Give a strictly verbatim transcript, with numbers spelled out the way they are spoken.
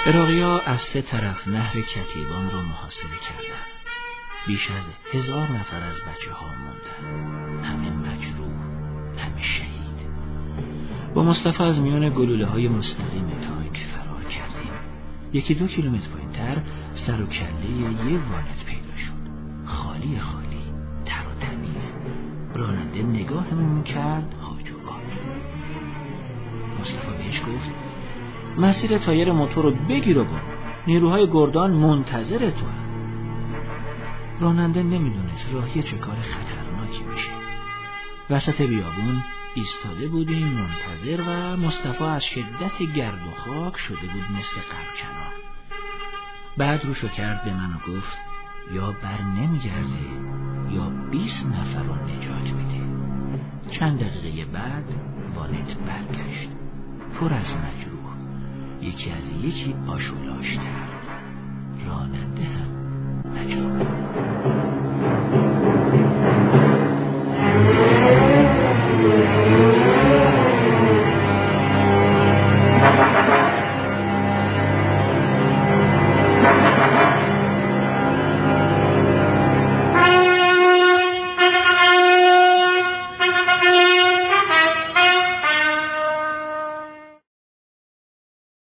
عراقی‌ها از سه طرف نهر کتیبان رو محاصره کردند. بیش از هزار نفر از بچه ها موندن، همه مجروح، همه شهید. با مصطفی از میان گلوله های مستقیم تانک فرار کردیم. یکی دو کیلومتر پایین‌تر سر و کله یه وانت پیدا شد، خالی خالی، تر و تمیز. راننده نگاهمون کرد هاج و واج. مصطفی بهش گفت مسیر تایر موتور رو بگیر و برو، نیروهای گردان منتظر تو هم. راننده نمیدونست راهی چه کار خطرناکی میشه. وسط بیابون ایستاده بودیم منتظر و مصطفی از شدت گرد و خاک شده بود مثل قرکنار. بعد روشو کرد به من و گفت یا بر نمیگرده یا بیست نفر رو نجات میده. چند دقیقه بعد وانت برگشت، پر از مجروح، یکی از یکی آشولاشتر.